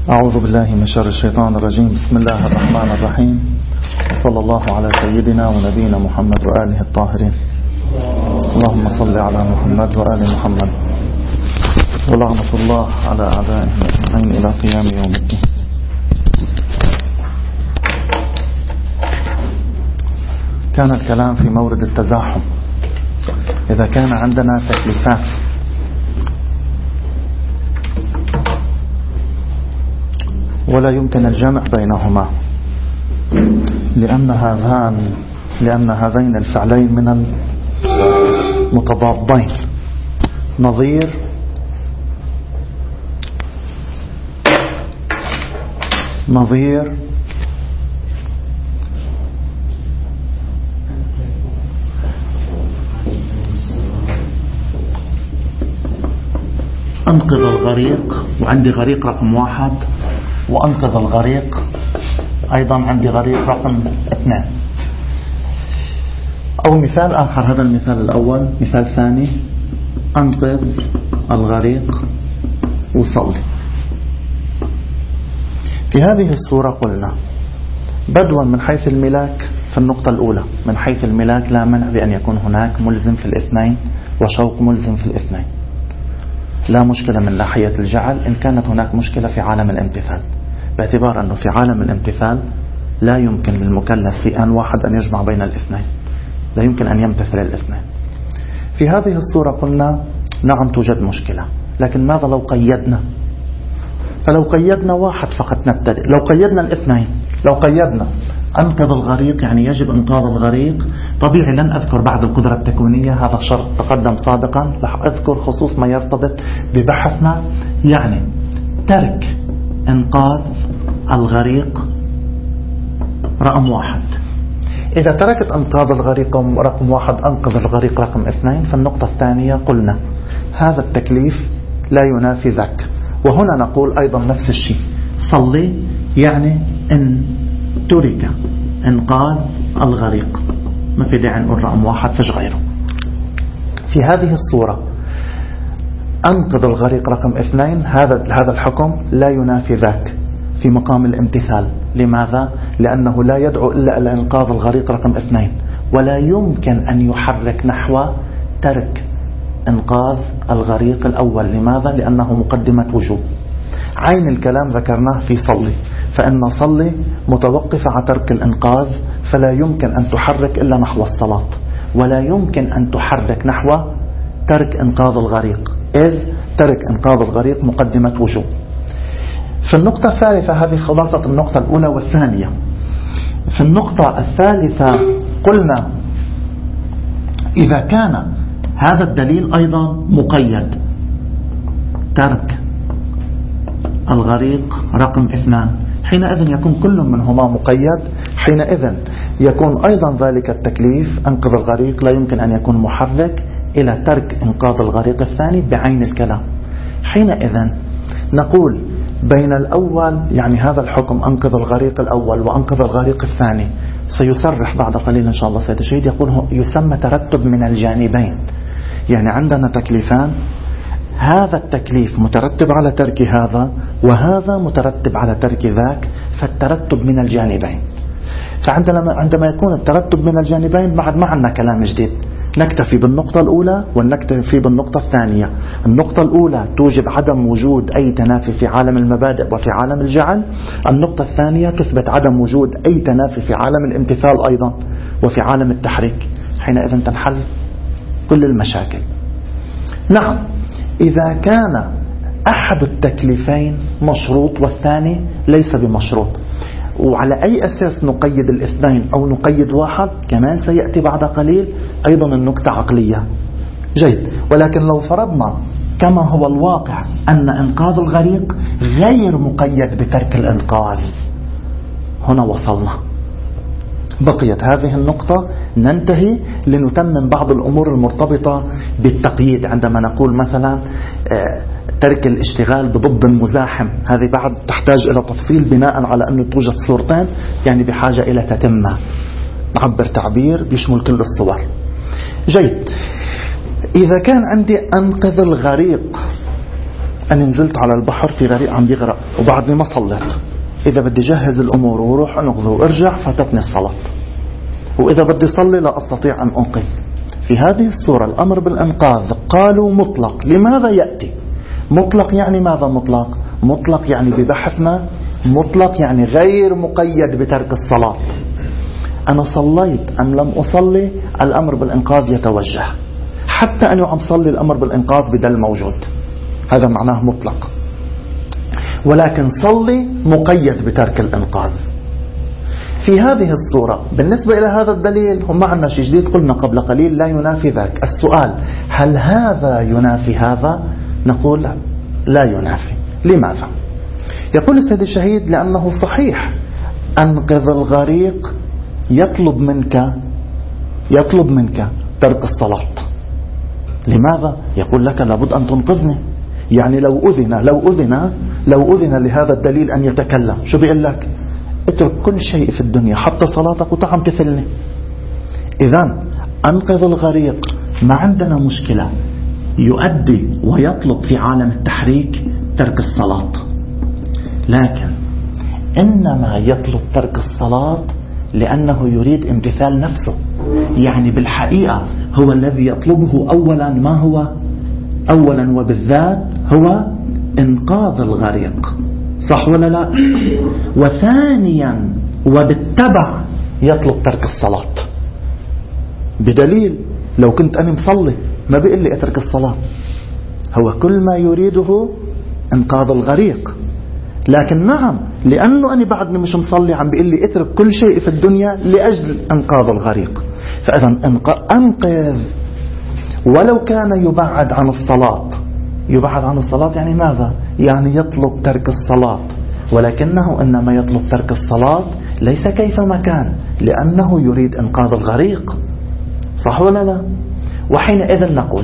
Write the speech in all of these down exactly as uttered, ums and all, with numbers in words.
أعوذ بالله من شر الشيطان الرجيم. بسم الله الرحمن الرحيم. صلى الله على سيدنا ونبينا محمد وآله الطاهرين. اللهم صل على محمد وآل محمد، ولعنة الله على أعدائهم أجمعين إلى قيام يوم الدين. كان الكلام في مورد التزاحم. إذا كان عندنا تكليفات ولا يمكن الجمع بينهما لأن هذان لأن هذين الفعلين من المتضادين، نظير نظير أنقذ الغريق، وعندي غريق رقم واحد، وأنقذ الغريق أيضا عندي غريق رقم اثنين. أو مثال آخر، هذا المثال الأول. مثال ثاني: أنقذ الغريق وصلي. في هذه الصورة قلنا بدوا من حيث الملاك في النقطة الأولى، من حيث الملاك لا منع بأن يكون هناك ملزم في الاثنين وشوق ملزم في الاثنين، لا مشكلة من ناحية الجعل إن كانت هناك مشكلة في عالم الامتثال، باعتبار أنه في عالم الامتثال لا يمكن للمكلف في آن واحد أن يجمع بين الاثنين، لا يمكن أن يمتثل الاثنين. في هذه الصورة قلنا نعم توجد مشكلة، لكن ماذا لو قيدنا؟ فلو قيدنا واحد فقط نبتدئ. لو قيدنا الاثنين، لو قيدنا أنقذ الغريق يعني يجب إنقاذ الغريق، طبيعي لن أذكر بعد القدرة التكوينية، هذا شرط تقدم سابقا، رح أذكر خصوص ما يرتبط ببحثنا، يعني ترك إنقاذ الغريق رقم واحد. إذا تركت إنقاذ الغريق رقم واحد أنقذ الغريق رقم اثنين، فالنقطة الثانية قلنا هذا التكليف لا ينافي ذاك. وهنا نقول أيضا نفس الشيء، صلي يعني إن ترك إنقاذ الغريق، ما في داعي نقول رقم واحد فيش غيره. في هذه الصورة أنقذ الغريق رقم اثنين، هذا هذا الحكم لا ينافي ذاك في مقام الامتثال. لماذا؟ لأنه لا يدعو إلا إلى إنقاذ الغريق رقم اثنين، ولا يمكن أن يحرك نحو ترك إنقاذ الغريق الأول. لماذا؟ لأنه مقدمة وجوب. عين الكلام ذكرناه في صلي، فإن صلي متوقفة على ترك الإنقاذ، فلا يمكن أن تحرك إلا نحو الصلاة، ولا يمكن أن تحرك نحو ترك إنقاذ الغريق، إذ ترك إنقاذ الغريق مقدمة وجوب. في النقطة الثالثة، هذه خلاصة النقطة الأولى والثانية. في النقطة الثالثة قلنا إذا كان هذا الدليل أيضا مقيد، ترك الغريق رقم اثنان، حينئذ يكون كل منهما مقيد، حينئذ يكون أيضا ذلك التكليف أنقذ الغريق لا يمكن أن يكون محرك إلى ترك إنقاذ الغريق الثاني بعين الكلام. حينئذ نقول بين الأول، يعني هذا الحكم أنقذ الغريق الأول وأنقذ الغريق الثاني، سيصرح بعد قليل إن شاء الله سيد الشهيد، يقول يسمى ترتب من الجانبين. يعني عندنا تكليفان، هذا التكليف مترتب على ترك هذا، وهذا مترتب على ترك ذاك، فالترتب من الجانبين. فعندما عندما يكون الترتب من الجانبين بعد ما عندنا كلام جديد، نكتفي بالنقطة الأولى ونكتفي بالنقطة الثانية. النقطة الأولى توجب عدم وجود أي تنافي في عالم المبادئ وفي عالم الجعل، النقطة الثانية تثبت عدم وجود أي تنافي في عالم الامتثال أيضا وفي عالم التحريك. حينئذ تنحل كل المشاكل. نعم، إذا كان أحد التكليفين مشروط والثاني ليس بمشروط، وعلى أي أساس نقيد الاثنين أو نقيد واحد كمان سيأتي بعد قليل أيضا النكتة عقلية. جيد، ولكن لو فرضنا كما هو الواقع أن إنقاذ الغريق غير مقيد بترك الإنقاذ، هنا وصلنا. بقيت هذه النقطة ننتهي لنتمم بعض الأمور المرتبطة بالتقييد. عندما نقول مثلا ترك الاشتغال بضب مزاحم، هذه بعد تحتاج إلى تفصيل بناء على أنه توجد صورتين، يعني بحاجة إلى تتمة، نعبر تعبير بيشمل كل الصور. جيد، إذا كان عندي أنقذ الغريق أنا نزلت على البحر في غريق عم بيغرق وبعدني ما صليت، إذا بدي جهز الأمور وروح أنقذه وارجع فاتتني الصلاة، وإذا بدي صلي لا أستطيع أن أنقذ. في هذه الصورة الأمر بالإنقاذ قالوا مطلق. لماذا يأتي مطلق؟ يعني ماذا مطلق؟ مطلق يعني ببحثنا مطلق يعني غير مقيد بترك الصلاة. أنا صليت أم لم أصلي الأمر بالإنقاذ يتوجه، حتى أنا عم صلي الأمر بالإنقاذ بدل موجود، هذا معناه مطلق. ولكن صلي مقيد بترك الإنقاذ. في هذه الصورة بالنسبة إلى هذا الدليل هم ما عندنا شيء جديد، قلنا قبل قليل لا ينافي ذاك. السؤال هل هذا ينافي هذا؟ نقول لا ينافي. لماذا؟ يقول السيد الشهيد لأنه صحيح أنقذ الغريق يطلب منك يطلب منك ترك الصلاة. لماذا؟ يقول لك لابد أن تنقذني. يعني لو أذن لو أذن لو أذن لهذا الدليل أن يتكلم شو بيقول لك؟ اترك كل شيء في الدنيا حتى صلاتك وتعم امتثلني. إذن أنقذ الغريق ما عندنا مشكلة، يؤدي ويطلب في عالم التحريك ترك الصلاة، لكن إنما يطلب ترك الصلاة لأنه يريد امتثال نفسه. يعني بالحقيقة هو الذي يطلبه أولا ما هو؟ أولا وبالذات هو إنقاذ الغريق، صح ولا لا؟ وثانيا وبالتبع يطلب ترك الصلاة، بدليل لو كنت أنا مصلي ما بيقول لي اترك الصلاة، هو كل ما يريده إنقاذ الغريق. لكن نعم لأنه أنا بعدني مش مصلي عم بيقول لي اترك كل شيء في الدنيا لأجل إنقاذ الغريق. فإذا أنقذ ولو كان يبعد عن الصلاة. يبعد عن الصلاة يعني ماذا؟ يعني يطلب ترك الصلاة، ولكنه إنما يطلب ترك الصلاة ليس كيفما كان، لأنه يريد إنقاذ الغريق، صح ولا لا؟ وحينئذ نقول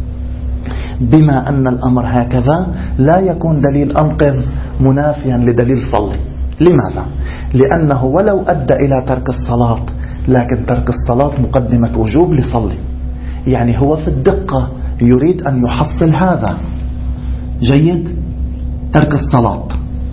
بما أن الأمر هكذا لا يكون دليل أنقذ منافيا لدليل صلي. لماذا؟ لأنه ولو أدى إلى ترك الصلاة لكن ترك الصلاة مقدمة وجوب لصلي، يعني هو في الدقة يريد أن يحصل هذا. جيد، ترك الصلاة،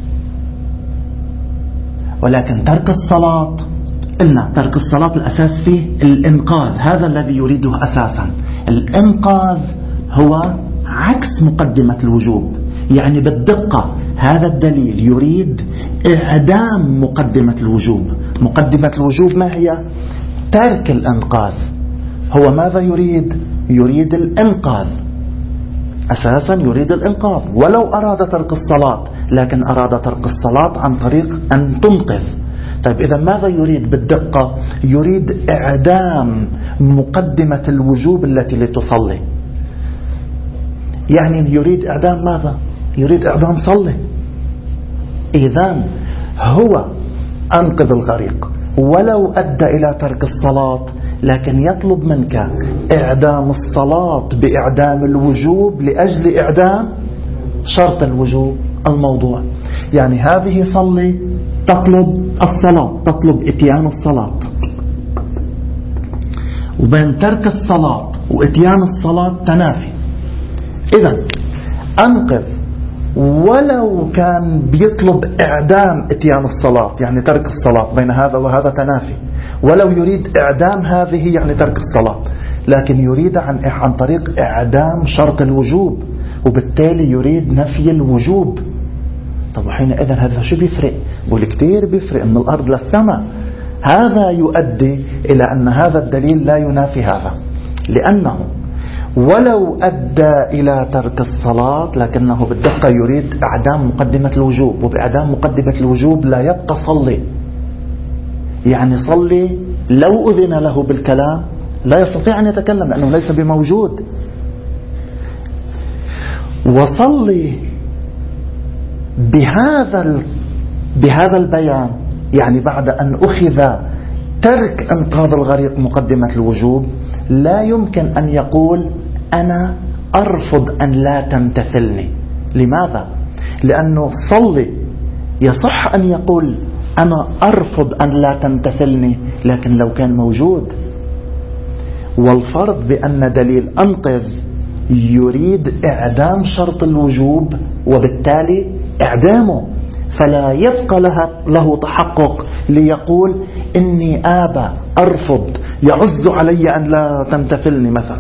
ولكن ترك الصلاة إلا ترك الصلاة الأساس فيه الإنقاذ، هذا الذي يريده أساسا. الإنقاذ هو عكس مقدمة الوجوب، يعني بالدقة هذا الدليل يريد إعدام مقدمة الوجوب. مقدمة الوجوب ما هي؟ ترك الإنقاذ. هو ماذا يريد؟ يريد الإنقاذ، أساسا يريد الإنقاذ ولو أراد ترك الصلاة، لكن أراد ترك الصلاة عن طريق أن تنقذ. طيب إذا ماذا يريد بالدقة؟ يريد إعدام مقدمة الوجوب التي لتصلي. يعني يريد إعدام ماذا؟ يريد إعدام صلي. إذن هو أنقذ الغريق ولو أدى إلى ترك الصلاة، لكن يطلب منك إعدام الصلاة بإعدام الوجوب لأجل إعدام شرط الوجوب الموضوع. يعني هذه صلي تطلب الصلاة، تطلب إتيان الصلاة، وبين ترك الصلاة وإتيان الصلاة تنافي. إذن أنقذ ولو كان بيطلب إعدام إتيان الصلاة يعني ترك الصلاة، بين هذا وهذا تنافي. ولو يريد إعدام هذه يعني ترك الصلاة، لكن يريد عن عن طريق إعدام شرط الوجوب، وبالتالي يريد نفي الوجوب. طب وحينئذ هذا شو بيفرق؟ بقول كتير بيفرق من الأرض للسماء. هذا يؤدي إلى أن هذا الدليل لا ينافي هذا، لأنه ولو أدى إلى ترك الصلاة لكنه بالدقة يريد إعدام مقدمة الوجوب، وبإعدام مقدمة الوجوب لا يبقى صلي. يعني صلي لو أذن له بالكلام لا يستطيع أن يتكلم لأنه ليس بموجود. وصلي بهذا بهذا البيان يعني بعد أن أخذ ترك إنقاذ الغريق مقدمة الوجوب، لا يمكن أن يقول أنا أرفض أن لا تمتثلني. لماذا؟ لأنه صلي يصح أن يقول أنا أرفض أن لا تمتثلني لكن لو كان موجود. والفرض بأن دليل أنقذ يريد إعدام شرط الوجوب وبالتالي إعدامه، فلا يبقى لها له تحقق ليقول إني آبى أرفض يعز علي أن لا تمتثلني مثلا.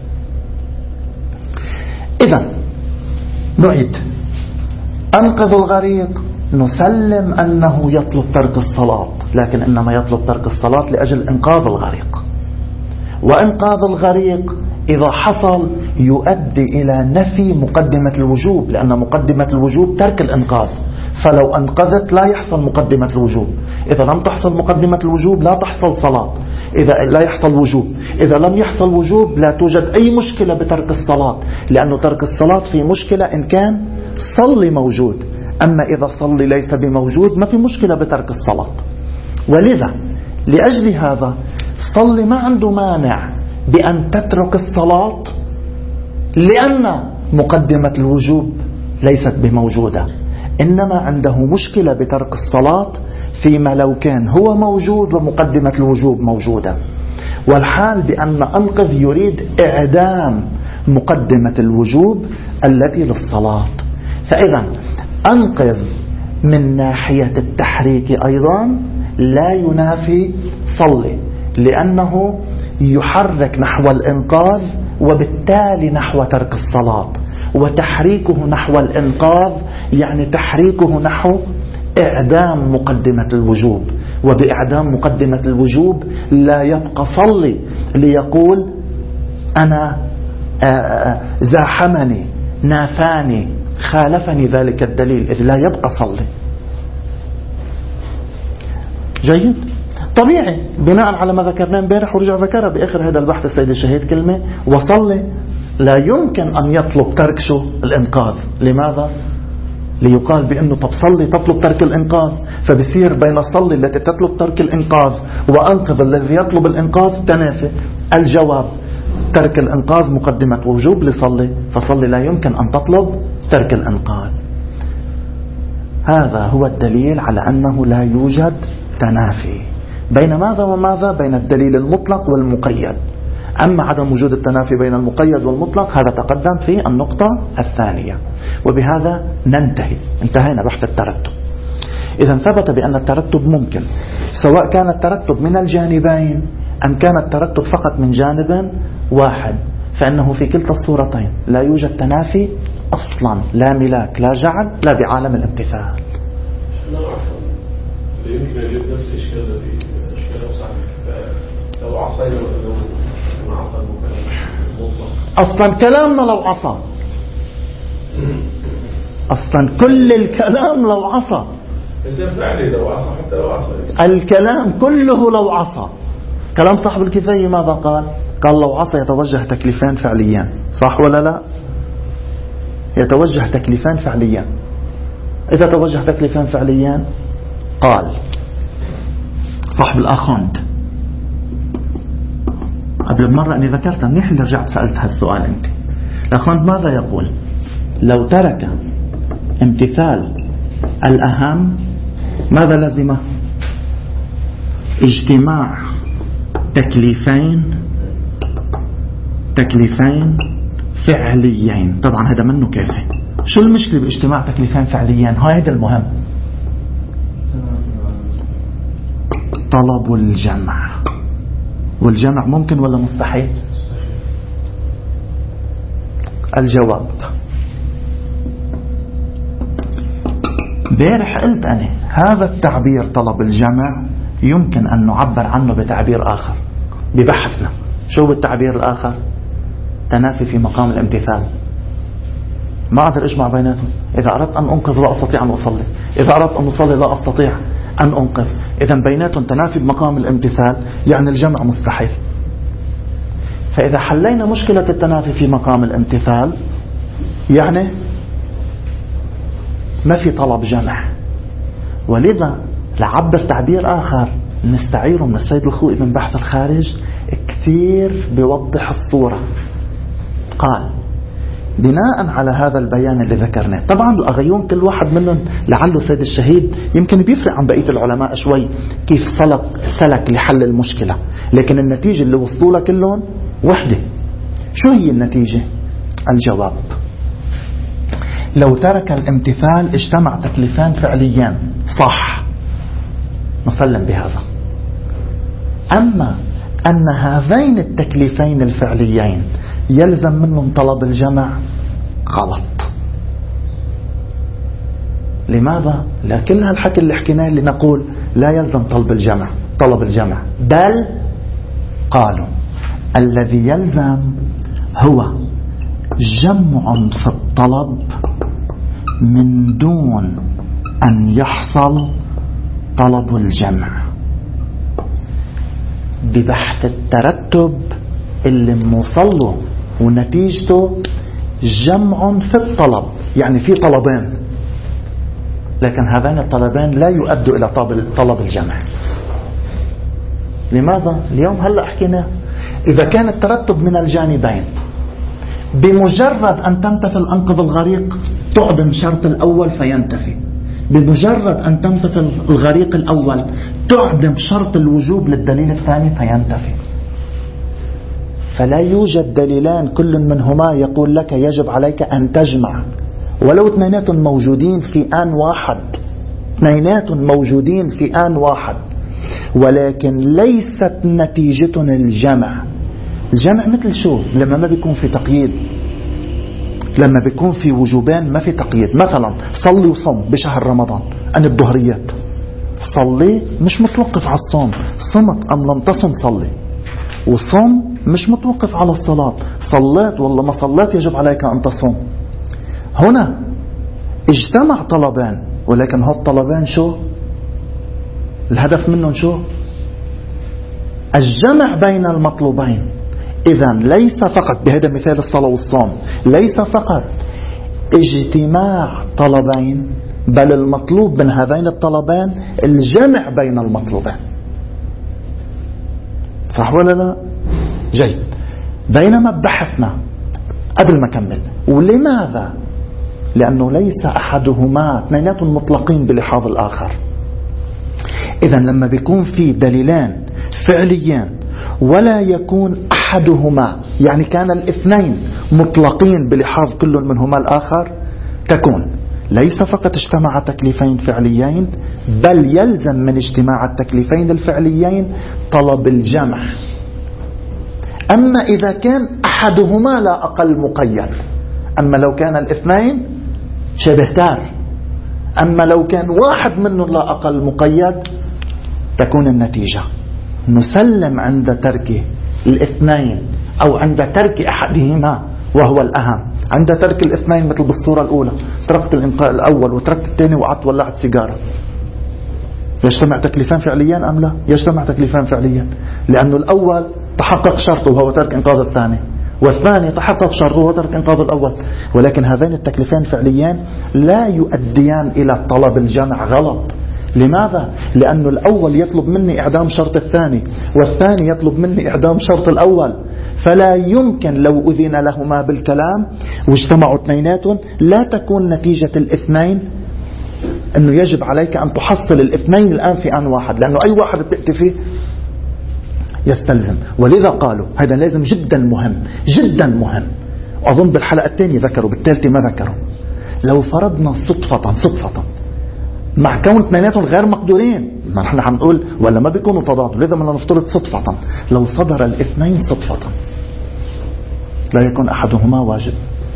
إذن نعيد: أنقذ الغريق، نسلم أنه يطلب ترك الصلاة، لكن إنما يطلب ترك الصلاة لأجل إنقاذ الغريق. وإنقاذ الغريق إذا حصل يؤدي إلى نفي مقدمة الوجوب، لأن مقدمة الوجوب ترك الإنقاذ، فلو أنقذت لا يحصل مقدمة الوجوب. إذا لم تحصل مقدمة الوجوب لا تحصل صلاة، إذا لا يحصل وجوب، إذا لم يحصل وجوب لا توجد أي مشكلة بترك الصلاة، لأنه ترك الصلاة في مشكلة إن كان صلي موجود، أما إذا صلي ليس بموجود ما في مشكلة بترك الصلاة. ولذا لأجل هذا صلي ما عنده مانع بأن تترك الصلاة، لأن مقدمة الوجوب ليست بموجودة، إنما عنده مشكلة بترك الصلاة فيما لو كان هو موجود ومقدمة الوجوب موجودة. والحال بأن أنقذ يريد إعدام مقدمة الوجوب التي للصلاة. فإذا أنقذ من ناحية التحريك أيضا لا ينافي صلي، لأنه يحرك نحو الإنقاذ وبالتالي نحو ترك الصلاة، وتحريكه نحو الإنقاذ يعني تحريكه نحو إعدام مقدمة الوجوب، وبإعدام مقدمة الوجوب لا يبقى صلي ليقول أنا زاحمني نافاني خالفني ذلك الدليل، إذ لا يبقى صلي. جيد؟ طبيعي بناء على ما ذكرناه امبارح ورجع ذكرها بآخر هذا البحث السيد الشهيد كلمة: وصلي لا يمكن أن يطلب ترك شو؟ الإنقاذ. لماذا؟ ليقال بأنه طب صلي تطلب ترك الإنقاذ، فبصير بين صلي التي تطلب ترك الإنقاذ وأنقذ الذي يطلب الإنقاذ تنافي. الجواب: ترك الإنقاذ مقدمة وجوب لصلي، فصلي لا يمكن أن تطلب ترك الإنقاذ. هذا هو الدليل على أنه لا يوجد تنافي بين ماذا وماذا؟ بين الدليل المطلق والمقيد. أما عدم وجود التنافي بين المقيد والمطلق هذا تقدم في النقطة الثانية. وبهذا ننتهي، انتهينا بحث الترتب. إذا ثبت بأن الترتب ممكن، سواء كان الترتب من الجانبين أم كان الترتب فقط من جانب واحد، فإنه في كلتا الصورتين لا يوجد تنافي أصلا، لا ملاك لا جعل لا بعالم الامتثال. يمكن أجد نفس الشيء الذي اشتغل صحيح لو عصينا ولو ما عصى المطلق. أصلا كلامنا لو عصى، أصلا كل الكلام لو عصى، لو عصى حتى لو عصى الكلام كله لو عصى. كلام صاحب الكفاية ماذا قال؟ قال لو عصى يتوجه تكليفان فعليان، صح ولا لا؟ يتوجه تكليفان فعليان. إذا توجه تكليفان فعليان قال صاحب الأخوند قبل مرة أني ذكرتها، منيح اللي رجعت سألت هالسؤال أنت. الأخوند ماذا يقول؟ لو ترك امتثال الأهم ماذا لازمه؟ اجتماع تكليفين تكليفين فعليين. طبعا هذا منه كافي. شو المشكلة باجتماع تكليفين فعليين؟ هذا المهم. طلب الجمع، والجمع ممكن ولا مستحيل؟ الجواب: بارح قلت أنا هذا التعبير طلب الجمع يمكن أن نعبر عنه بتعبير آخر ببحثنا. شو بالتعبير الآخر؟ تنافي في مقام الامتثال. ما أقدر أجمع بيناتهم. إذا أردت أن أنقذ لا أستطيع أن أصلي، إذا أردت أن أصلي لا أستطيع أن أنقذ. إذا بيناتهم تنافي بمقام الامتثال، يعني الجمع مستحيل. فإذا حلينا مشكلة التنافي في مقام الامتثال يعني ما في طلب جمع. ولذا لعبر تعبير آخر نستعيره من السيد الخوئي من بحث الخارج كثير بيوضح الصورة. قال: بناء على هذا البيان اللي ذكرناه، طبعا الأغيون كل واحد منهم لعله السيد الشهيد يمكن بيفرق عن بقية العلماء شوي كيف سلك, سلك لحل المشكلة، لكن النتيجة اللي وصلوا لها كلهم وحدة. شو هي النتيجة؟ الجواب: لو ترك الامتثال اجتمع تكليفان فعليان، صح، نسلم بهذا. أما أن هذين التكليفين الفعليين يلزم منهم طلب الجمع، غلط. لماذا؟ لكن هالحكي اللي حكيناه اللي نقول لا يلزم طلب الجمع طلب الجمع بل قالوا الذي يلزم هو جمع في الطلب من دون أن يحصل طلب الجمع، ببحث الترتب اللي موصله ونتيجته جمع في الطلب. يعني في طلبين لكن هذين الطلبين لا يؤدوا إلى طلب الجمع. لماذا؟ اليوم هلأ حكينا إذا كان الترتب من الجانبين، بمجرد أن تمتثل أنقذ الغريق تعدم شرط الأول فينتفي، بمجرد أن تمتثل الغريق الأول تعدم شرط الوجوب للدليل الثاني فينتفي. فلا يوجد دليلان كل منهما يقول لك يجب عليك أن تجمع، ولو اثنينات موجودين في آن واحد، اثنينات موجودين في آن واحد، ولكن ليست نتيجتنا الجمع. الجمع مثل شو؟ لما ما بيكون في تقييد، لما بيكون في وجوبان ما في تقييد. مثلا صلي وصم بشهر رمضان، أنا الظهريات صلي مش متوقف على الصوم، صمت أم لم تصم صلي، وصم مش متوقف على الصلاة، صليت والله ما صليت يجب عليك أن تصوم. هنا اجتمع طلبان، ولكن هالطلبان شو الهدف منهم؟ شو الجمع بين المطلوبين. إذن ليس فقط بهذا مثال الصلاة والصوم، ليس فقط اجتماع طلبين، بل المطلوب من هذين الطلبين الجمع بين المطلوبين. صح ولا لا؟ جيد. بينما بحثنا قبل ما كمل ولماذا؟ لأنه ليس أحدهما، اثنينات مطلقين بلحاظ الآخر. إذن لما بيكون في دليلان فعليان ولا يكون أحدهما، يعني كان الاثنين مطلقين بلحاظ كل منهما الآخر، تكون ليس فقط اجتمع تكليفين فعليين، بل يلزم من اجتماع التكليفين الفعليين طلب الجمع. أما إذا كان أحدهما لا أقل مقيد، أما لو كان الاثنين شبه تار، أما لو كان واحد منهم لا أقل مقيد، تكون النتيجة نسلم عند ترك الاثنين أو عند ترك أحدهما وهو الأهم. عند ترك الاثنين مثل بالصورة الأولى، تركت الإنقاء الأول وتركت الثاني وقعدت ولعت سيجارة، يجتمع تكليفان فعليا أم لا؟ يجتمع تكليفان فعليا، لأنه الأول تحقق شرطه وهو ترك إنقاذ الثاني، والثاني تحقق شرطه وهو ترك إنقاذ الأول. ولكن هذين التكليفان فعليان لا يؤديان إلى طلب الجمع. غلط. لماذا؟ لأنه الأول يطلب مني إعدام شرط الثاني، والثاني يطلب مني إعدام شرط الأول، فلا يمكن لو أذن لهما بالكلام واجتمعوا اثنيناتهم لا تكون نتيجة الاثنين أنه يجب عليك أن تحصل الاثنين الآن في آن واحد، لأنه أي واحد تأتي فيه يستلزم. ولذا قالوا هذا لازم جدا مهم جدا مهم. أظن بالحلقة الثانية ذكروا، بالثالثة ما ذكروا. لو فرضنا صدفة صدفة مع كون اثنيناتهم غير مقدورين، ما نحن عم نقول ولا ما بيكونوا تضاد، لذا بدنا نفترض صدفة. لو صدر الاثنين صدفة لا يكون أحدهما واجب،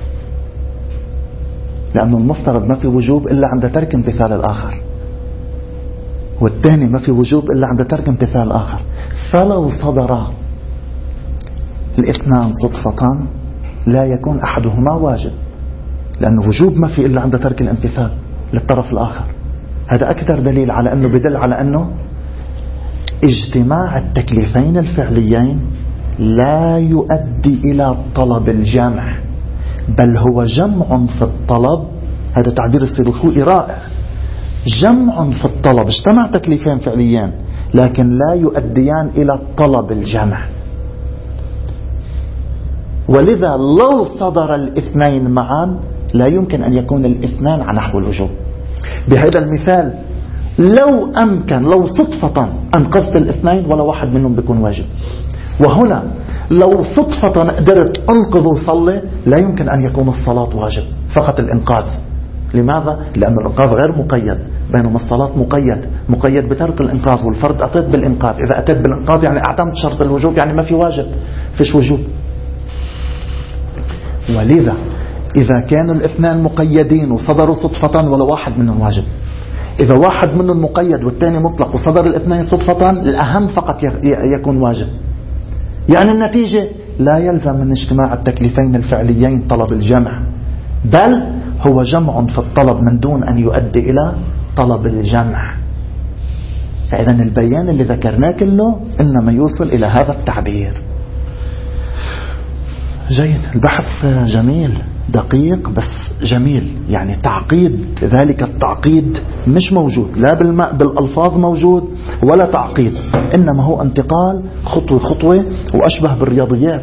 لأنه المفترض ما في وجوب إلا عند ترك امتثال الآخر، والثاني ما في وجوب إلا عند ترك امتثال الآخر. فلو صدر الاثنان صدفة لا يكون أحدهما واجب، لأنه وجوب ما في إلا عند ترك الامتثال للطرف الآخر. هذا أكثر دليل على أنه بدل على أنه اجتماع التكليفين الفعليين لا يؤدي إلى طلب الجمع، بل هو جمع في الطلب. هذا تعبير السيد الخوئي رائع. جمع في الطلب، اجتمع تكليفين فعليان لكن لا يؤديان إلى طلب الجمع. ولذا لو صدر الاثنين معا لا يمكن أن يكون الاثنان على نحو الوجوب. بهذا المثال لو أمكن، لو صدفة أنقذت الاثنين ولا واحد منهم بيكون واجب. وهنا لو صدفة قدرت أنقذ وصلي لا يمكن أن يكون الصلاة واجب، فقط الإنقاذ. لماذا؟ لأن الإنقاذ غير مقيد، بينما الصلاة مقيد، مقيد بترك الإنقاذ، والفرد أتيت بالإنقاذ. إذا أتيت بالإنقاذ يعني أعتمد شرط الوجوب، يعني ما في واجب، فيش وجوب. ولذا إذا كانوا الاثنان مقيدين وصدروا صدفة ولا واحد منهم واجب، إذا واحد منهم مقيد والثاني مطلق وصدر الاثنين صدفة، الأهم فقط يكون واجب. يعني النتيجة لا يلزم من اجتماع التكليفين الفعليين طلب الجمع، بل هو جمع في الطلب من دون أن يؤدي إلى طلب الجمع. فإذا البيان اللي ذكرناه كله إنما يوصل إلى هذا التعبير. جيد، البحث جميل دقيق بس جميل. يعني تعقيد، ذلك التعقيد مش موجود لا بالماء بالألفاظ موجود ولا تعقيد، إنما هو انتقال خطوة خطوة وأشبه بالرياضيات.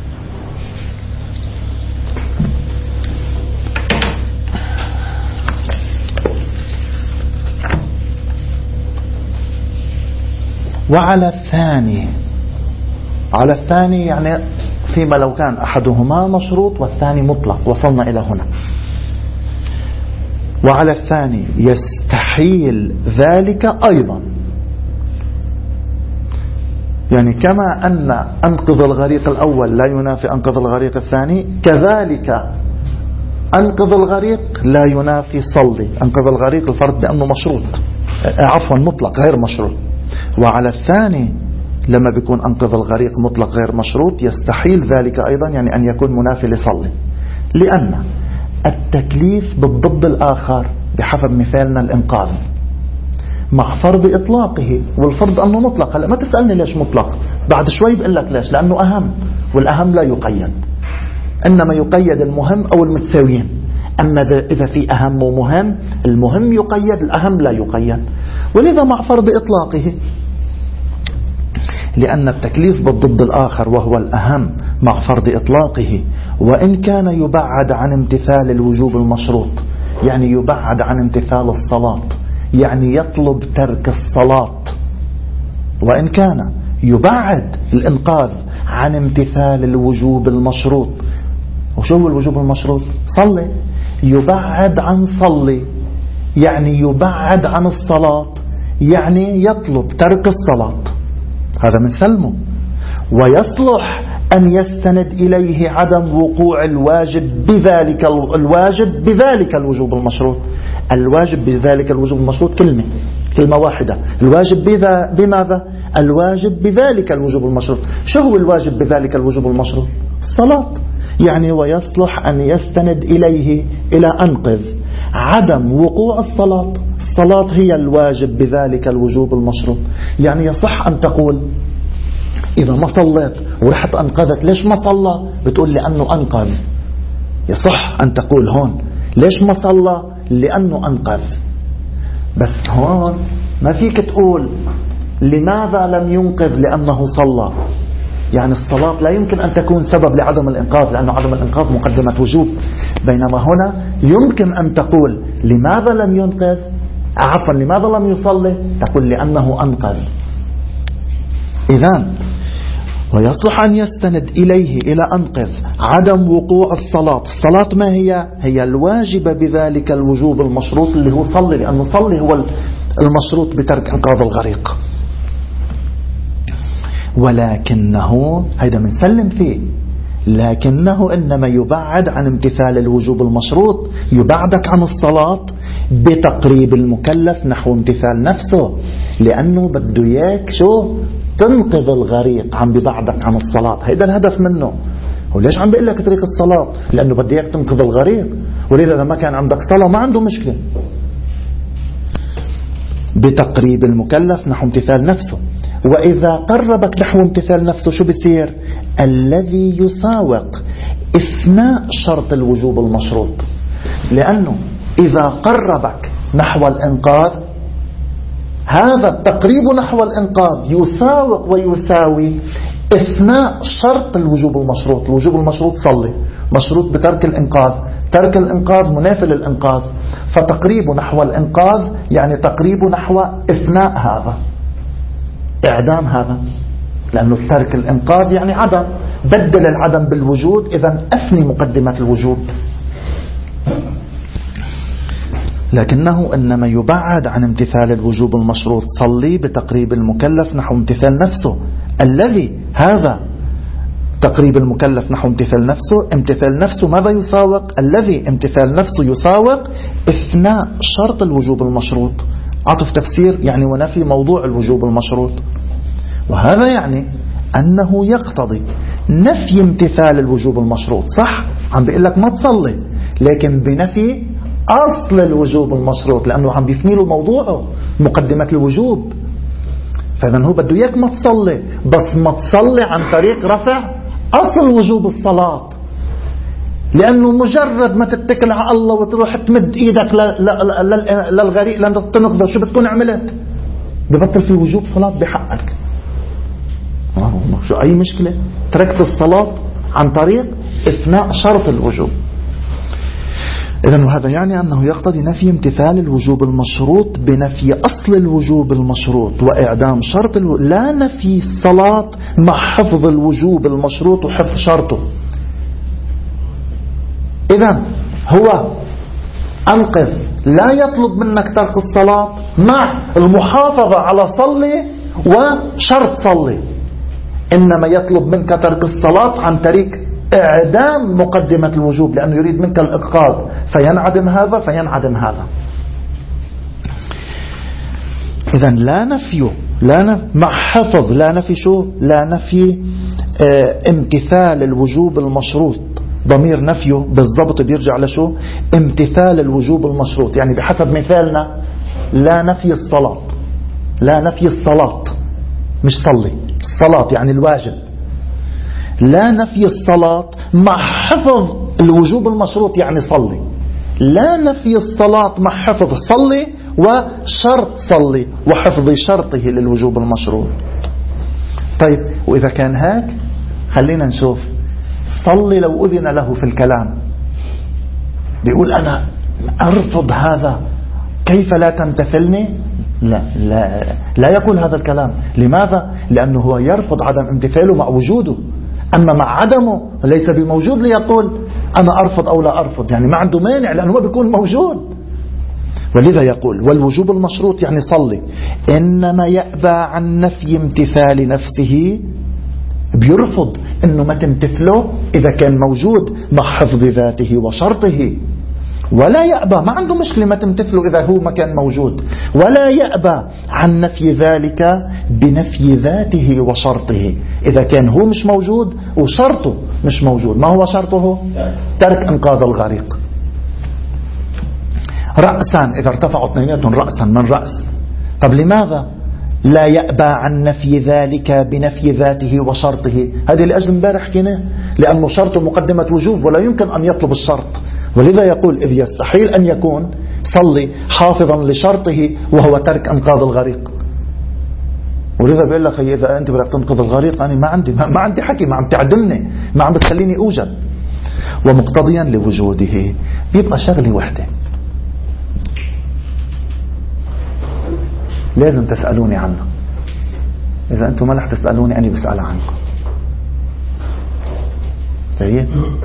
وعلى الثاني، على الثاني يعني فيما لو كان أحدهما مشروط والثاني مطلق، وصلنا إلى هنا. وعلى الثاني يستحيل ذلك أيضا، يعني كما أن أنقذ الغريق الأول لا ينافي أنقذ الغريق الثاني، كذلك أنقذ الغريق لا ينافي صلي أنقذ الغريق، الفرق بأنه مشروط، عفوا مطلق غير مشروط. وعلى الثاني لما بيكون أنقذ الغريق مطلق غير مشروط يستحيل ذلك أيضا، يعني أن يكون منافي لصلي، لأن التكليف بالضد الآخر بحسب مثالنا الإنقاذ مع فرض إطلاقه، والفرض أنه مطلق. هلا ما تسألني ليش مطلق، بعد شوي بقول لك ليش، لأنه أهم، والأهم لا يقيد، إنما يقيد المهم أو المتساويين. أما إذا في أهم ومهم، المهم يقيد، الأهم لا يقيد. ولذا مع فرض إطلاقه، لأن التكليف بالضد الآخر وهو الأهم مع فرض إطلاقه، وإن كان يبعد عن امتثال الوجوب المشروط، يعني يبعد عن امتثال الصلاة، يعني يطلب ترك الصلاة، وإن كان يبعد الإنقاذ عن امتثال الوجوب المشروط. وشو هو الوجوب المشروط؟ صلي، يبعد عن صلي يعني يبعد عن الصلاة، يعني يطلب ترك الصلاة، هذا من سلمه. ويصلح أن يستند إليه عدم وقوع الواجب بذلك الواجب بذلك الوجوب المشروط. الواجب بذلك الوجوب المشروط كلمة كلمة واحدة، الواجب بذا بماذا؟ الواجب بذلك الوجوب المشروط. شو هو الواجب بذلك الوجوب المشروط؟ الصلاة. يعني ويصلح أن يستند إليه إلى أنقذ عدم وقوع الصلاة. الصلاة هي الواجب بذلك الوجوب المشروط. يعني يصح أن تقول إذا ما صليت ورحت أنقذت، ليش ما صلى؟ بتقول لأنه أنقذ. يصح أن تقول هون ليش ما صلى؟ لأنه أنقذ. بس هون ما فيك تقول لماذا لم ينقذ؟ لأنه صلى. يعني الصلاة لا يمكن أن تكون سبب لعدم الإنقاذ، لأنه عدم الإنقاذ مقدمة وجوب. بينما هنا يمكن أن تقول لماذا لم ينقذ، عفوا لماذا لم يصلي، تقول لأنه أنقذ. إذن ويصلح أن يستند إليه إلى أنقذ عدم وقوع الصلاة. الصلاة ما هي؟ هي الواجبة بذلك الوجوب المشروط اللي هو صلي، لأنه صلي هو المشروط بترك إنقاذ الغريق. ولكنه هيدا منسلم فيه، لكنه إنما يبعد عن امتثال الوجوب المشروط، يبعدك عن الصلاة بتقريب المكلف نحو امتثال نفسه، لأنه بده إياك شو؟ تنقذ الغريق، عم ببعدك عن الصلاة. هيدا الهدف منه. وليش عم بيقول لك اترك الصلاة؟ لأنه بده إياك تنقذ الغريق. ولذا إذا ما كان عندك صلاة ما عنده مشكلة. بتقريب المكلف نحو امتثال نفسه. وإذا قربك نحو امتثال نفسه شو بصير؟ الذي يساوق إثناء شرط الوجوب المشروط. لأنه إذا قربك نحو الإنقاذ، هذا التقريب نحو الإنقاذ يساوق ويساوي إثناء شرط الوجوب المشروط. الوجوب المشروط صلي، مشروط بترك الإنقاذ، ترك الإنقاذ منافي للإنقاذ، فتقريب نحو الإنقاذ يعني تقريب نحو إثناء هذا، إعدام هذا، لأنه ترك الإنقاذ يعني عدم، بدل العدم بالوجود، إذن أثني مقدمة الوجود. لكنه إنما يبعد عن امتثال الوجوب المشروط. صلي بتقريب المكلف نحو امتثال نفسه، الذي هذا تقريب المكلف نحو امتثال نفسه. امتثال نفسه ماذا يساوق؟ الذي امتثال نفسه يساوق إثناء شرط الوجوب المشروط. عطف تفسير يعني ونفي موضوع الوجوب المشروط، وهذا يعني أنه يقتضي نفي امتثال الوجوب المشروط. صح، عم بيقول لك ما تصلي، لكن بنفي أصل الوجوب المشروط، لأنه عم بيفني له موضوعه مقدمة الوجوب. فإذا هو بده إياك ما تصلي، بس ما تصلي عن طريق رفع أصل وجوب الصلاة. لأنه مجرد ما تتكل على الله وتروح تمد إيدك للغريق لأنه تنقذه، شو بتكون عملت؟ ببطل في وجوب صلاة بحقك. شو أي مشكلة؟ تركت الصلاة عن طريق إثناء شرط الوجوب. إذن وهذا يعني أنه يقتضي نفي امتثال الوجوب المشروط بنفي أصل الوجوب المشروط وإعدام شرط الو... لا نفي الصلاة مع حفظ الوجوب المشروط وحفظ شرطه. إذن هو أنقذ لا يطلب منك ترك الصلاة مع المحافظة على صلي وشرط صلي، إنما يطلب منك ترك الصلاة عن طريق إعدام مقدمة الوجوب، لأنه يريد منك الإنقاذ، فينعدم هذا فينعدم هذا. إذن لا نفي لا نفي مع حفظ، لا نفي شو؟ لا نفي اه امتثال الوجوب المشروط. ضمير نفيه بالضبط بيرجع لشو؟ امتثال الوجوب المشروط. يعني بحسب مثالنا لا نفي الصلاة، لا نفي الصلاة مش صلي، الصلاة يعني الواجب. لا نفي الصلاة مع حفظ الوجوب المشروط يعني صلي. لا نفي الصلاة مع حفظ صلي وشرط صلي وحفظ شرطه للوجوب المشروط. طيب وإذا كان هيك خلينا نشوف صلي لو أذن له في الكلام، بيقول أنا أرفض هذا، كيف لا تمتثلني؟ لا لا لا يقول هذا الكلام. لماذا؟ لأنه هو يرفض عدم امتثاله مع وجوده، أما مع عدمه ليس بموجود ليقول أنا أرفض أو لا أرفض. يعني ما عنده مانع لأنه هو بيكون موجود. ولذا يقول والوجوب المشروط يعني صلي إنما يأبى عن نفي امتثال نفسه، بيرفض إنه ما تمتثله إذا كان موجود مع حفظ ذاته وشرطه، ولا يأبى ما عنده مشكلة ما تمتثله إذا هو ما كان موجود، ولا يأبى عن نفي ذلك بنفي ذاته وشرطه. إذا كان هو مش موجود وشرطه مش موجود، ما هو شرطه؟ ترك إنقاذ الغريق. رأسا إذا ارتفعوا اثنيناتهم رأسا من رأس. طب لماذا لا يأبى عن نفي ذلك بنفي ذاته وشرطه؟ هذه لأجل امبارح حكيناه، لأنه شرطه مقدمة وجوب ولا يمكن أن يطلب الشرط. ولذا يقول إذ يستحيل أن يكون صلي حافظا لشرطه وهو ترك إنقاذ الغريق. ولذا بيقول لك إذا أنت بدك تنقذ الغريق أنا ما عندي ما عندي حكي، ما عم تعدمني، ما عم بتخليني أوجد. ومقتضيا لوجوده بيبقى شغلة وحدة لازم تسألوني عنها. إذا أنتم ما رح تسألوني أنا بسأل عنكم. جيد؟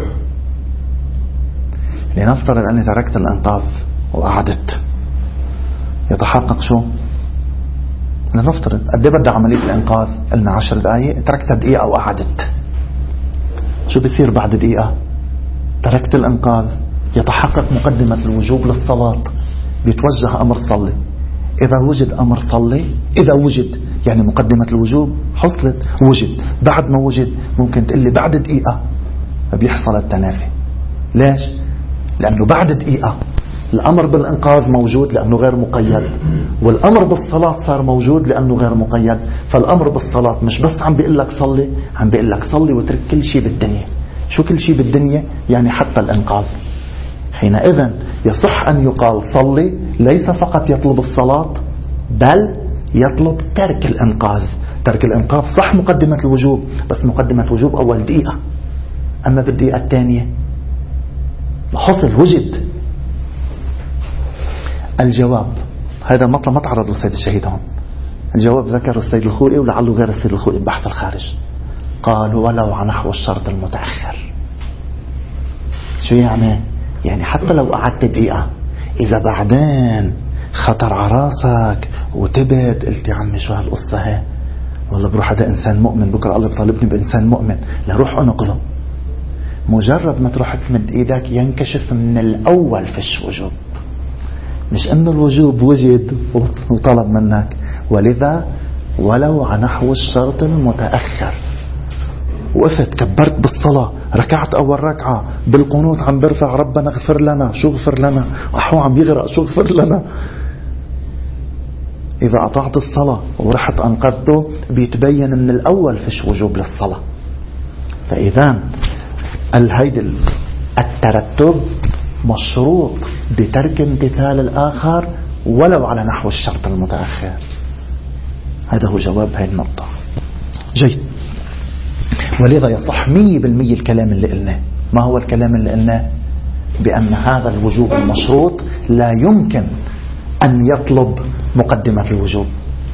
لنفترض أني تركت الإنقاذ وقعدت، يتحقق شو؟ لنفترض قد ايه بدأ عملية الإنقاذ؟ قلنا عشر دقائق، تركت دقيقة وقعدت، شو بيصير بعد دقيقة؟ تركت الإنقاذ، يتحقق مقدمة الوجوب للصلاة، بيتوجه أمر صلي. إذا وجد أمر صلي، إذا وجد يعني مقدمة الوجوب حصلت، وجد. بعد ما وجد ممكن تقول لي بعد دقيقة بيحصل التنافي. ليش؟ لأنه بعد دقيقة الأمر بالإنقاذ موجود لأنه غير مقيد، والأمر بالصلاة صار موجود لأنه غير مقيد. فالأمر بالصلاة مش بس عم بيقول لك صلي، عم بيقول لك صلي وترك كل شيء بالدنيا. شو كل شيء بالدنيا؟ يعني حتى الإنقاذ. حينئذ يصح أن يقال صلي ليس فقط يطلب الصلاة بل يطلب ترك الإنقاذ. ترك الإنقاذ صح مقدمة الوجوب، بس مقدمة وجوب أول دقيقة، أما بالدقيقة الثانية حصل وجد. الجواب هذا مطلب ما تعرض للسيد الشهيد هون. الجواب ذكر السيد الخوئي ولعله غير السيد الخوئي بحث الخارج، قال ولو على نحو الشرط المتأخر. شو يعني؟ يعني حتى لو قعدت دقيقة إذا بعدين خطر عراسك وتبت قلت يا عمي شو هالقصة هي، والله بروح هذا إنسان مؤمن، بكرة الله بطالبني بإنسان مؤمن، لروح أنقذه. مجرد ما تروح تمد إيدك ينكشف من الأول فيش وجوب، مش أنه الوجوب وجد وطلب منك. ولذا ولو على نحو الشرط المتأخر، وقفت كبرت بالصلاة، ركعت أول ركعة بالقنوت عم برفع ربنا اغفر لنا، شو اغفر لنا؟ وحو عم يغرق، شو اغفر لنا؟ إذا قطعت الصلاة ورحت أنقذته بيتبين من الأول فيش وجوب للصلاة. فإذا الهيد الترتب مشروط بترك امتثال الآخر ولو على نحو الشرط المتأخر. هذا هو جواب هاي النقطة. جيد. ولذا يصح مية بالمية الكلام اللي قلناه. ما هو الكلام اللي قلناه؟ بأن هذا الوجوب المشروط لا يمكن أن يطلب مقدمة الوجوب،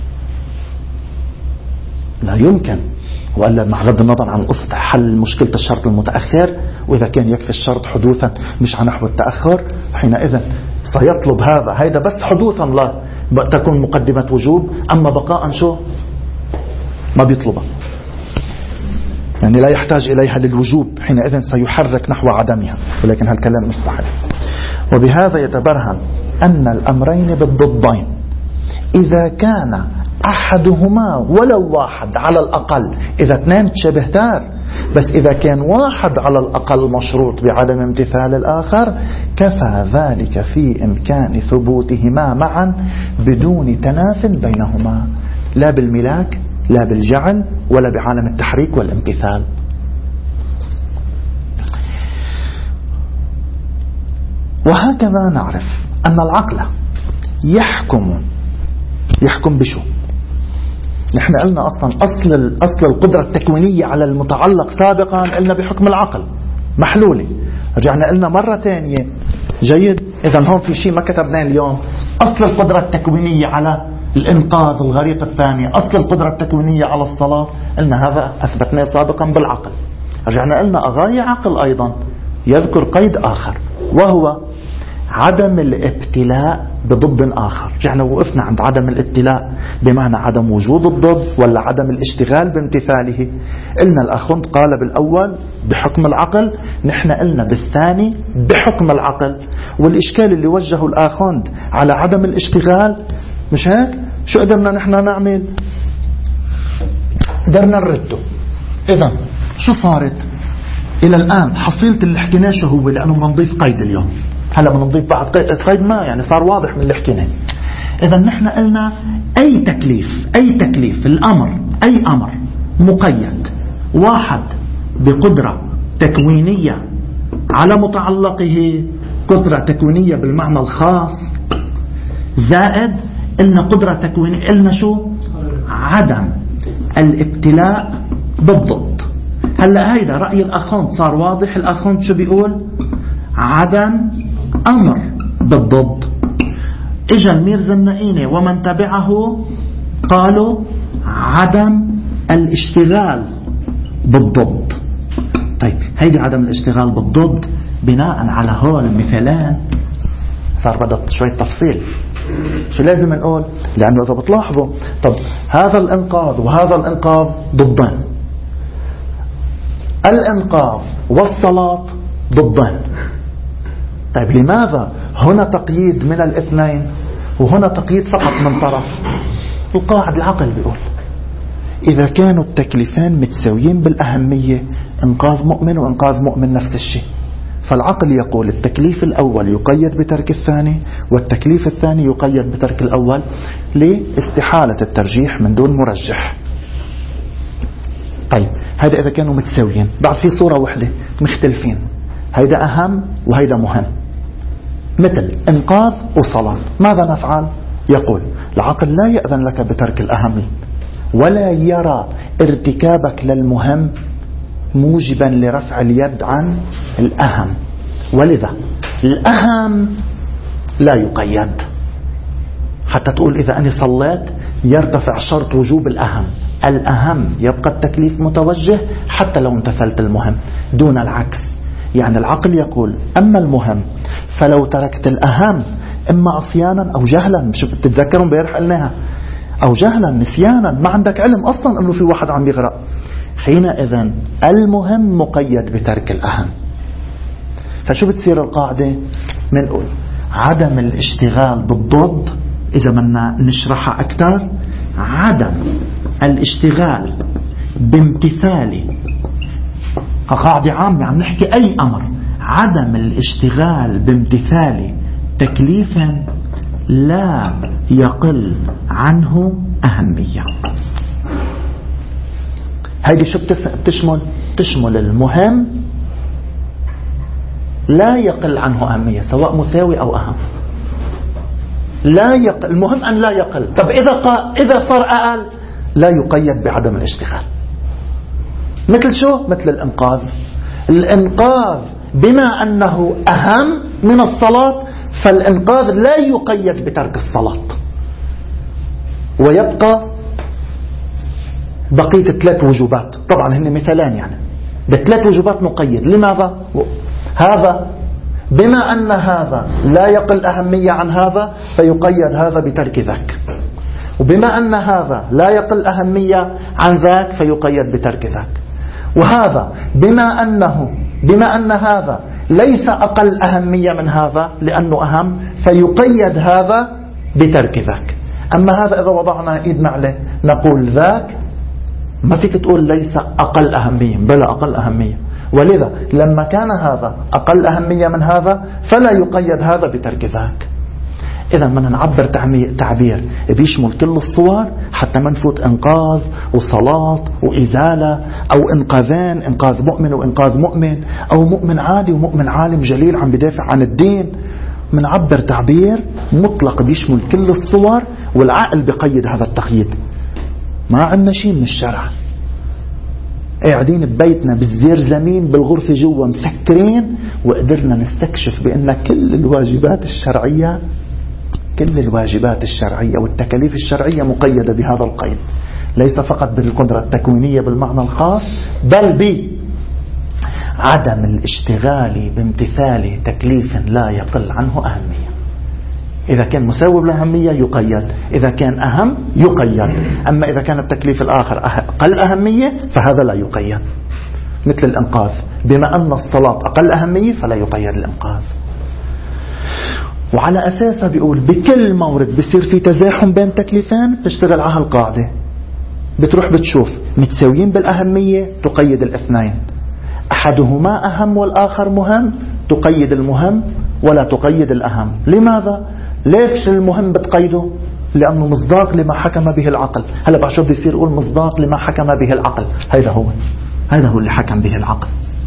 لا يمكن. وإلا مع غض النظر عن قصة حل مشكلة الشرط المتأخر، وإذا كان يكفي الشرط حدوثا مش على نحو التأخر، حينئذ سيطلب هذا هيدا بس حدوثا لا تكون مقدمة وجوب، أما بقاء شو ما بيطلبها، يعني لا يحتاج إليها للوجوب، حينئذ سيحرك نحو عدمها. ولكن هالكلام مش صحيح. وبهذا يتبرهن أن الأمرين بالضدين إذا كان أحدهما ولو واحد على الأقل، إذا اثنين تشبهتار، بس إذا كان واحد على الأقل مشروط بعدم امتثال الآخر كفى ذلك في إمكان ثبوتهما معا بدون تناف بينهما، لا بالملاك لا بالجعل ولا بعالم التحريك والامتثال. وهكذا نعرف أن العقل يحكم يحكم بشو؟ نحن قلنا أصلا أصل أصل القدرة التكوينية على المتعلق سابقا قلنا بحكم العقل محلولة. رجعنا قلنا مرة تانية. جيد. إذا هون في شيء ما كتبناه اليوم. أصل القدرة التكوينية على الإنقاذ الغريق الثاني، أصل القدرة التكوينية على الصلاة، قلنا هذا أثبتناه سابقا بالعقل. رجعنا قلنا أغاية عقل أيضا يذكر قيد آخر وهو عدم الابتلاء بضد آخر. رجعنا وقفنا عند عدم الابتلاء بمعنى عدم وجود الضد ولا عدم الاشتغال بامتثاله. قلنا الأخوند قال بالأول بحكم العقل، نحن قلنا بالثاني بحكم العقل. والإشكال اللي وجهه الأخوند على عدم الاشتغال مش هيك؟ شو قدرنا نحن نعمل؟ قدرنا نرده. إذا شو صارت إلى الآن؟ حصيلة اللي حكيناه شو هو؟ لأنه بدنا نضيف قيد اليوم. هلا بدنا نضيف بعد قيد ما يعني صار واضح من اللي حكيناه. إذا نحن قلنا أي تكليف أي تكليف الأمر أي أمر مقيد واحد بقدرة تكوينية على متعلقه، قدرة تكوينية بالمعنى الخاص، زائد قلنا قدرة تكوينية، قلنا شو؟ عدم الابتلاء بالضد. هلا هيدا رأي الأخوند صار واضح. الأخوند شو بيقول؟ عدم أمر بالضد. إجا الميرزا النائيني ومن تبعه قالوا عدم الاشتغال بالضد. طيب هيدي عدم الاشتغال بالضد بناء على هول المثالين صار بدأ شوية تفصيل. شو لازم نقول؟ لأنه إذا بتلاحظوا طب هذا الإنقاذ وهذا الإنقاذ ضدين، الإنقاذ والصلاة ضدين. طيب لماذا هنا تقييد من الاثنين وهنا تقييد فقط من طرف؟ القاعدة العقل بيقول إذا كانوا التكليفان متساويين بالأهمية، إنقاذ مؤمن وإنقاذ مؤمن نفس الشيء، فالعقل يقول التكليف الأول يقيد بترك الثاني والتكليف الثاني يقيد بترك الأول لاستحالة الترجيح من دون مرجح. طيب هذا إذا كانوا متساويين. بعد في صورة واحدة مختلفين، هيدا أهم وهيدا مهم، مثل إنقاذ وصلاة. ماذا نفعل؟ يقول العقل لا يأذن لك بترك الأهم ولا يرى ارتكابك للمهم موجبا لرفع اليد عن الأهم، ولذا الأهم لا يقيد. حتى تقول إذا أنا صليت يرتفع شرط وجوب الأهم، الأهم يبقى التكليف متوجه حتى لو امتثلت المهم دون العكس. يعني العقل يقول أما المهم فلو تركت الأهم إما عصيانا أو جهلا، مش بتتذكرون بيرح قلناها، أو جهلا نسيانا، ما عندك علم أصلا أنه في واحد عم يغرق. حينئذ المهم مقيد بترك الأهم. فشو بتصير القاعدة؟ منقول عدم الاشتغال بالضد، إذا بدنا نشرحها أكثر، عدم الاشتغال بامتثال، قاعدة عامة عم نحكي أي أمر، عدم الاشتغال بامتثال تكليف لا يقل عنه أهمية. هيدي شو بتشمل؟ تشمل المهم لا يقل عنه أهمية، سواء مساوي أو أهم. لا يقل، المهم أن لا يقل. طب إذا قا... إذا صار أقل لا يقيد بعدم الاشتغال. مثل شو؟ مثل الإنقاذ. الإنقاذ بما أنه أهم من الصلاة، فالإنقاذ لا يقيد بترك الصلاة، ويبقى بقية ثلاث وجوبات. طبعا هن مثالان، يعني بثلاث وجوبات مقيد. لماذا؟ هذا بما أن هذا لا يقل أهمية عن هذا فيقيد هذا بترك ذاك، وبما أن هذا لا يقل أهمية عن ذاك فيقيد بترك ذاك، وهذا بما أنه بما أن هذا ليس أقل أهمية من هذا لأنه أهم فيقيد هذا بترك ذاك. أما هذا إذا وضعنا إيدنا عليه نقول ذاك، ما فيك تقول ليس أقل أهمية، بلا أقل أهمية. ولذا لما كان هذا أقل أهمية من هذا فلا يقيد هذا بترك ذاك. إذا بدنا نعبر تعبير بيشمل كل الصور حتى ما نفوت إنقاذ وصلاة وإزالة، أو إنقاذين، إنقاذ مؤمن وإنقاذ مؤمن، أو مؤمن عادي ومؤمن عالم جليل عم بدافع عن الدين. منعبر تعبير مطلق بيشمل كل الصور، والعقل بقيد هذا التقييد. ما عندنا شيء من الشرع، قاعدين ببيتنا بالزير زمين بالغرفة جوا مسكرين، وقدرنا نستكشف بأن كل الواجبات الشرعية كل الواجبات الشرعية والتكاليف الشرعية مقيدة بهذا القيد، ليس فقط بالقدرة التكوينية بالمعنى الخاص، بل بعدم الاشتغال بامتثال تكليف لا يقل عنه أهمية. إذا كان مساوي بالأهمية يقيد، إذا كان أهم يقيد. أما إذا كان التكليف الآخر أقل أهمية فهذا لا يقيد. مثل الإنقاذ، بما أن الصلاة أقل أهمية فلا يقيد الإنقاذ. وعلى أساسها بيقول بكل مورد بيصير في تزاحم بين تكليفين بتشتغل على هالقاعدة، بتروح بتشوف متساويين بالأهمية تقيد الاثنين، أحدهما أهم والآخر مهم تقيد المهم ولا تقيد الأهم. لماذا؟ ليش المهم بتقيده؟ لأنه مصداق لما حكم به العقل. هلا بعد شو بيصير يقول مصداق لما حكم به العقل؟ هذا هو هذا هو اللي حكم به العقل.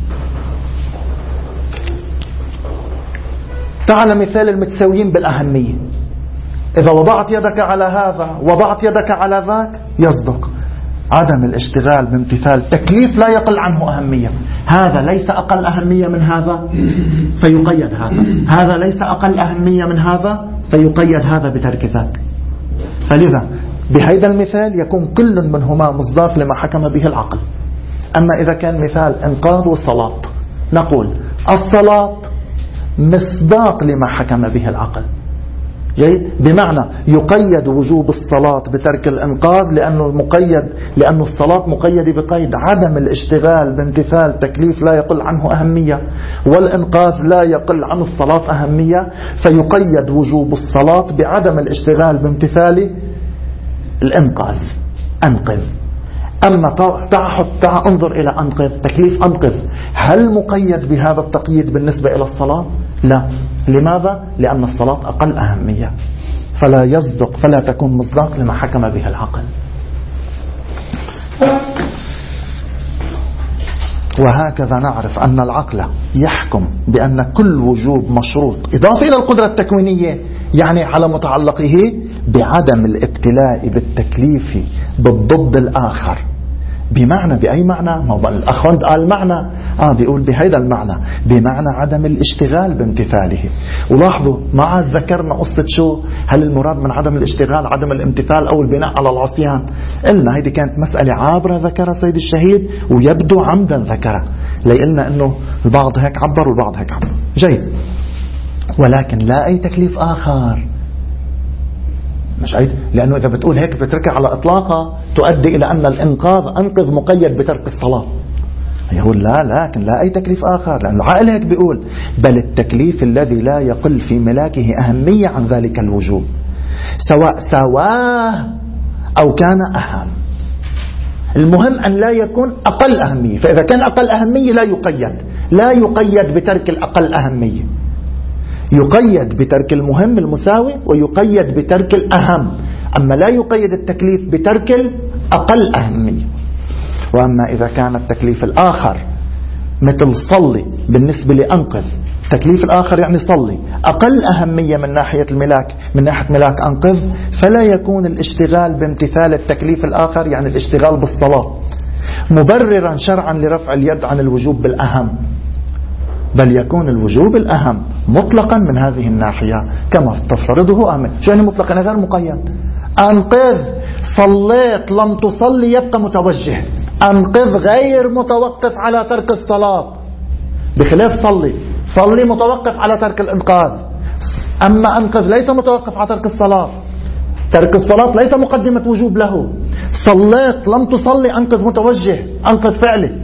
تعال مثال المتساويين بالأهمية، إذا وضعت يدك على هذا وضعت يدك على ذاك يصدق عدم الاشتغال بامتثال تكليف لا يقل عنه أهمية. هذا ليس أقل أهمية من هذا فيقيد هذا، هذا ليس أقل أهمية من هذا فيقيد هذا بترك ذاك. فلذا بهذا المثال يكون كل منهما مصداق لما حكم به العقل. أما إذا كان مثال إنقاذ والصلاة نقول الصلاة مصداق لما حكم به العقل، جيد؟ بمعنى يقيد وجوب الصلاة بترك الإنقاذ لأنه مقيد، لأن الصلاة مقيدة بقيد عدم الاشتغال بامتثال تكليف لا يقل عنه أهمية، والإنقاذ لا يقل عن الصلاة أهمية، فيقيد وجوب الصلاة بعدم الاشتغال بامتثال الإنقاذ، أنقذ. أما تعحط تع انظر إلى أنقذ، تكليف أنقذ، هل مقيد بهذا التقييد بالنسبة إلى الصلاة؟ لا. لماذا؟ لأن الصلاة أقل أهمية، فلا يصدق، فلا تكون مصداق لما حكم به العقل. وهكذا نعرف أن العقل يحكم بأن كل وجوب مشروط إضافة إلى القدرة التكوينية، يعني على متعلقه بعدم الابتلاء بالتكليف بالضد الآخر. بمعنى بأي معنى؟ ما الأخوان قال معنى آه بيقول بهذا المعنى، بمعنى عدم الاشتغال بامتثاله. ولاحظوا ما عاد ذكرنا قصة شو هل المراد من عدم الاشتغال عدم الامتثال أو البناء على العصيان. قلنا هذه كانت مسألة عابرة ذكرها سيد الشهيد ويبدو عمدا ذكرها، لقلنا أنه البعض هيك عبر والبعض هيك عبر. جيد. ولكن لا أي تكليف آخر. مش عيد، لأنه إذا بتقول هيك بتركها على إطلاقها تؤدي إلى أن الإنقاذ أنقذ مقيد بترك الصلاة. يقول لا، لكن لا أي تكليف آخر، لأن العقل هيك بيقول بل التكليف الذي لا يقل في ملاكه أهمية عن ذلك الوجوب سواء سواه أو كان أهم. المهم أن لا يكون أقل أهمية، فإذا كان أقل أهمية لا يقيد، لا يقيد بترك الأقل أهمية، يقيد بترك المهم المساوي ويقيد بترك الأهم، أما لا يقيد التكليف بترك الأقل أهمية. وأما إذا كان التكليف الآخر مثل صلي بالنسبة لأنقذ، التكليف الآخر يعني صلي أقل أهمية من ناحية الملاك، من ناحية ملاك أنقذ، فلا يكون الاشتغال بامتثال التكليف الآخر يعني الاشتغال بالصلاة مبررا شرعا لرفع اليد عن الوجوب بالأهم، بل يكون الوجوب الأهم مطلقا من هذه الناحية كما تفترضه آمن. شو يعني مطلقا؟ غير مقيد. أنقذ، صليت، لم تصلي يبقى متوجه. أنقذ غير متوقف على ترك الصلاة، بخلاف صلي، صلي متوقف على ترك الإنقاذ، أما أنقذ ليس متوقف على ترك الصلاة، ترك الصلاة ليس مقدمة وجوب له. صليت لم تصلي أنقذ متوجه، أنقذ فعله.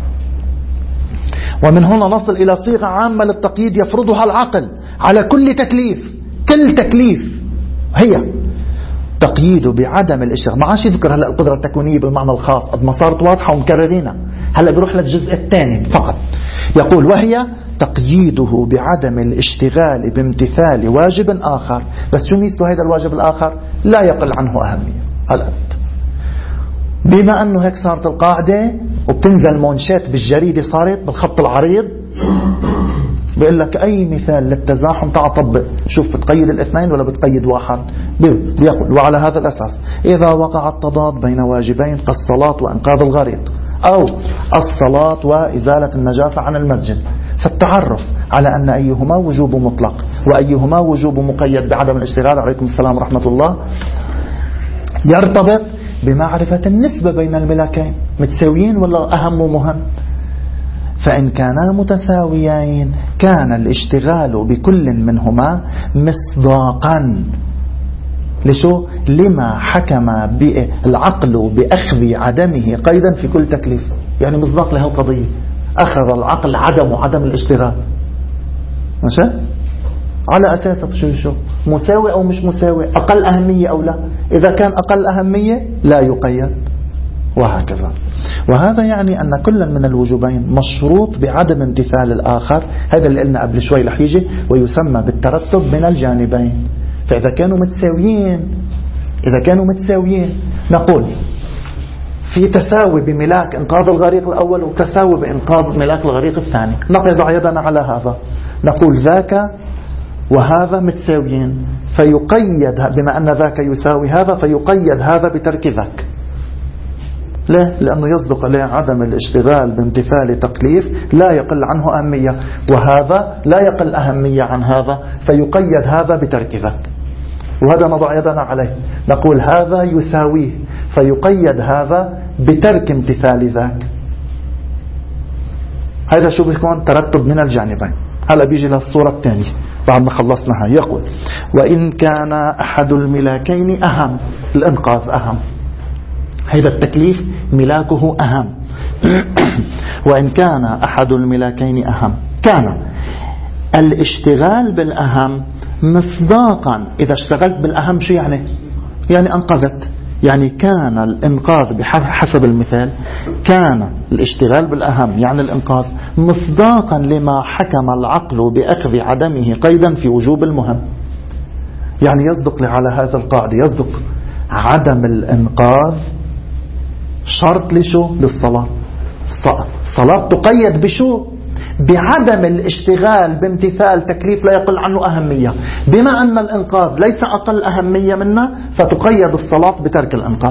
ومن هنا نصل إلى صيغة عامة للتقييد يفرضها العقل على كل تكليف. كل تكليف هي تقييده بعدم الاشتغال. ما عادش يذكر هلا القدرة التكوينية بالمعنى الخاص، قد ما صارت واضحة ومكررينها، هلا بيروح للجزء الثاني فقط. يقول وهي تقييده بعدم الاشتغال بامتثال واجب آخر. بس شو ميزته هذا الواجب الآخر؟ لا يقل عنه أهمية. هلا بما أنه هيك صارت القاعدة وبتنزل مونشات بالجريدة، صارت بالخط العريض بيقول لك أي مثال للتزاحم تعال طبق، شوف بتقيد الاثنين ولا بتقيد واحد. بيقول وعلى هذا الأساس إذا وقع التضاد بين واجبين كالصلاة وإنقاذ الغريق أو الصلاة وإزالة النجاسة عن المسجد، فالتعرف على أن أيهما وجوب مطلق وأيهما وجوب مقيد بعدم الاشتغال، عليكم السلام ورحمة الله، يرتبط بمعرفة النسبة بين الملاكين، متساويين ولا أهم ومهم. فإن كانا متساويين كان الاشتغال بكل منهما مصداقا لشو؟ لما حكم العقل بأخذ عدمه قيدا في كل تكليف. يعني مصداق لها القضية، أخذ العقل عدم وعدم الاشتغال، ماشي؟ على أساس شو شو مساوي أو مش مساوي، أقل أهمية أو لا. إذا كان أقل أهمية لا يقيد، وهكذا. وهذا يعني أن كل من الوجوبين مشروط بعدم امتثال الآخر. هذا اللي قلنا قبل شوي رح يجي ويسمى بالترتب من الجانبين. فإذا كانوا متساويين، إذا كانوا متساويين نقول في تساوي بملاك إنقاذ الغريق الأول وتساوي بإنقاذ ملاك الغريق الثاني، نقض يدنا على هذا، نقول ذاك وهذا متساويين، فيقيد بما أن ذاك يساوي هذا فيقيد هذا بترك ذاك. ليه؟ لأنه يصدق عليه عدم الاشتغال بامتثال تكليف لا يقل عنه أهمية، وهذا لا يقل أهمية عن هذا فيقيد هذا بترك ذاك. وهذا نضع يدنا عليه، نقول هذا يساويه فيقيد هذا بترك امتثال ذاك. هذا شو بيكون؟ ترتب من الجانبين. هلا بيجي للصورة الثانية بعد ما خلصناها. يقول وإن كان أحد الملاكين أهم، الإنقاذ أهم، هذا التكليف ملاكه أهم. وإن كان أحد الملاكين أهم كان الاشتغال بالأهم مصداقا. إذا اشتغلت بالأهم شو يعني؟ يعني أنقذت، يعني كان الإنقاذ بحسب المثال، كان الاشتغال بالأهم يعني الإنقاذ مصداقا لما حكم العقل بأخذ عدمه قيدا في وجوب المهم. يعني يصدق على هذا القاعدة، يصدق عدم الإنقاذ شرط لشو؟ للصلاة. الصلاة تقيد بشو؟ بعدم الاشتغال بامتثال تكليف لا يقل عنه أهمية. بما أن الإنقاذ ليس أقل أهمية منه فتقيد الصلاة بترك الإنقاذ.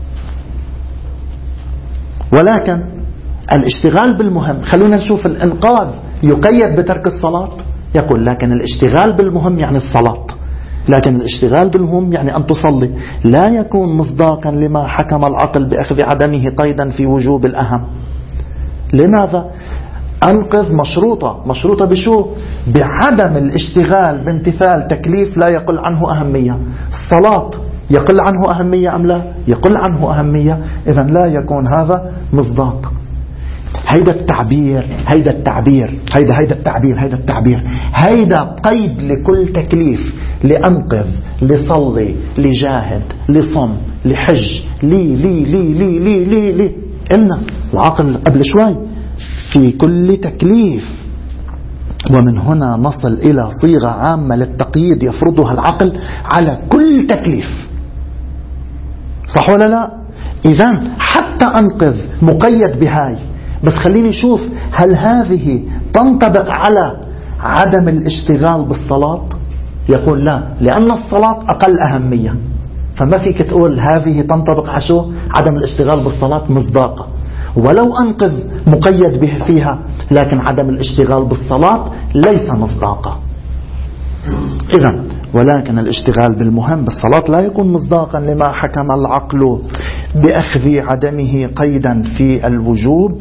ولكن الاشتغال بالمهم، خلونا نشوف الإنقاذ يقيد بترك الصلاة. يقول لكن الاشتغال بالمهم يعني الصلاة، لكن الاشتغال بالمهم يعني أن تصلي لا يكون مصداقا لما حكم العقل بأخذ عدمه قيدا في وجوب الأهم. لماذا؟ أنقذ مشروطة. مشروطة بشو؟ بعدم الاشتغال بامتثال تكليف لا يقل عنه أهمية. الصلاة يقل عنه أهمية أم لا؟ يقل عنه أهمية، إذن لا يكون هذا مصداق. هيدا التعبير هيدا التعبير هيدا هيدا التعبير هيدا التعبير هيدا قيد لكل تكليف. لأنقذ، لصلي، لجاهد، لصم، لحج، لي لي لي لي لي لي لي إلنا العقل قبل شوي في كل تكليف. ومن هنا نصل إلى صيغة عامة للتقييد يفرضها العقل على كل تكليف. صح ولا لا؟ إذن حتى أنقذ مقيد بهاي، بس خليني شوف هل هذه تنطبق على عدم الاشتغال بالصلاة؟ يقول لا، لأن الصلاة أقل أهمية، فما فيك تقول هذه تنطبق على شو؟ عدم الاشتغال بالصلاة مصداقة. ولو أنقذ مقيد به فيها، لكن عدم الاشتغال بالصلاة ليس مصداقا. إذن ولكن الاشتغال بالمهم بالصلاة لا يكون مصداقا لما حكم العقل بأخذ عدمه قيدا في الوجوب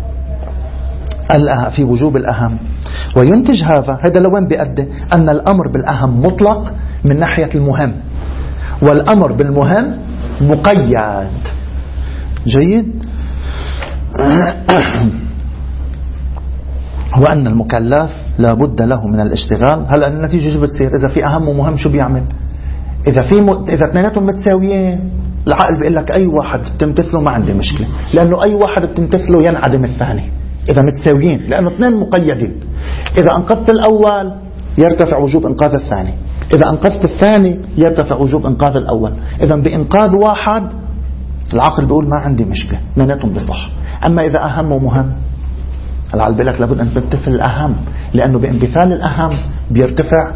في وجوب الأهم. وينتج هذا هذا لوين بيؤدي؟ أن الأمر بالأهم مطلق من ناحية المهم، والأمر بالمهم مقيد. جيد. هو أن المكلف لا بد له من الاشتغال. هلا النتيجة شو بتصير؟ إذا في أهم ومهم شو بيعمل؟ إذا في م... إذا اثنيناتهم متساويين، العقل بيقول لك أي واحد بتمتثله ما عندي مشكلة، لأنه أي واحد بتمتثله ينعدم الثاني إذا متساويين، لأنه اثنين مقيدين. إذا أنقذت الأول يرتفع وجوب إنقاذ الثاني، إذا أنقذت الثاني يرتفع وجوب إنقاذ الأول. إذا بإنقاذ واحد العقل بيقول ما عندي مشكلة، اثنيناتهم بصح. أما إذا أهم ومهم العقل بيقول لك لابد أن تمتثل الأهم، لأنه بامتثال الأهم بيرتفع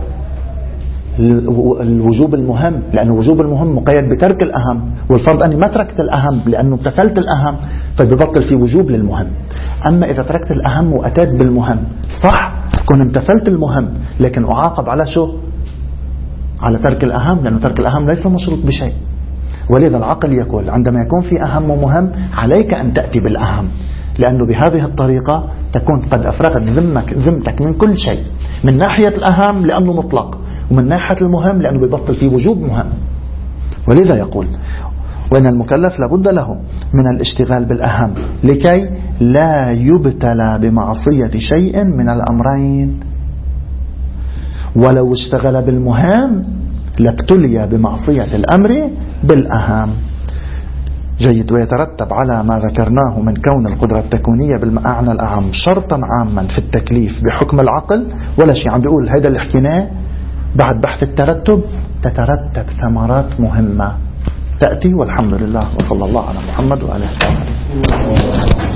الوجوب المهم، لأنه وجوب المهم مقيد بترك الأهم، والفرض أني ما تركت الأهم لأنه امتثلت الأهم، فبيبطل في وجوب للمهم. أما إذا تركت الأهم وأتيت بالمهم، صح كون امتثلت المهم لكن أعاقب على شو؟ على ترك الأهم، لأنه ترك الأهم ليس مشروط بشيء. ولذا العقل يقول عندما يكون في أهم ومهم عليك أن تأتي بالأهم، لأنه بهذه الطريقة تكون قد أفرغت ذمك ذمتك من كل شيء، من ناحية الأهم لأنه مطلق، ومن ناحية المهم لأنه بيبطل فيه وجوب مهم. ولذا يقول وإن المكلف لابد له من الاشتغال بالأهم لكي لا يبتلى بمعصية شيء من الأمرين. ولو اشتغل بالمهم لابتلي بمعصية الأمر بالأهم. جيد. ويترتب على ما ذكرناه من كون القدرة التكوينية بالمعنى الأعم شرطا عاما في التكليف بحكم العقل، ولا شيء عم بيقول هذا اللي حكيناه بعد بحث الترتب تترتب ثمرات مهمة تأتي. والحمد لله وصلى الله على محمد وعلى آله وصحبه.